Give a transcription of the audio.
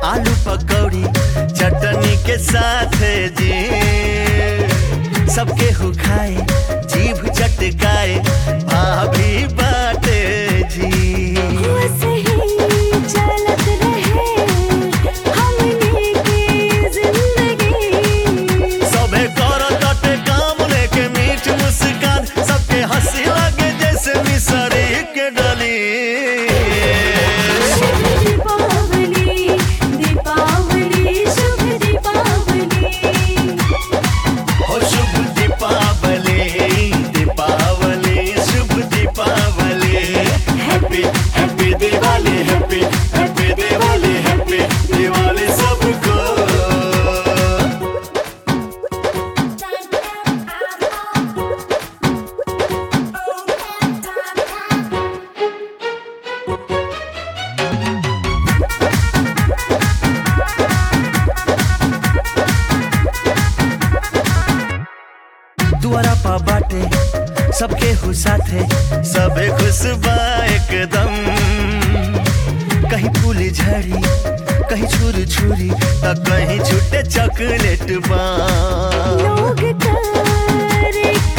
आलू पकौड़ी चटनी के साथ जी सबके हु खाए जीभ चटकाए भाभी बाटे जी चलत रहे हमनी की जिंदगी सबे करत काम लेके मीठ मुस्कान सबके हंसी लगे जैसे मिसरी के डली दुआरा पा बाटे सबके हु साथे सबे खुश बा एकदम कहीं फूल झड़ी कहीं छुर छुरी तो कहीं छूटे चॉकलेट बा लोग करे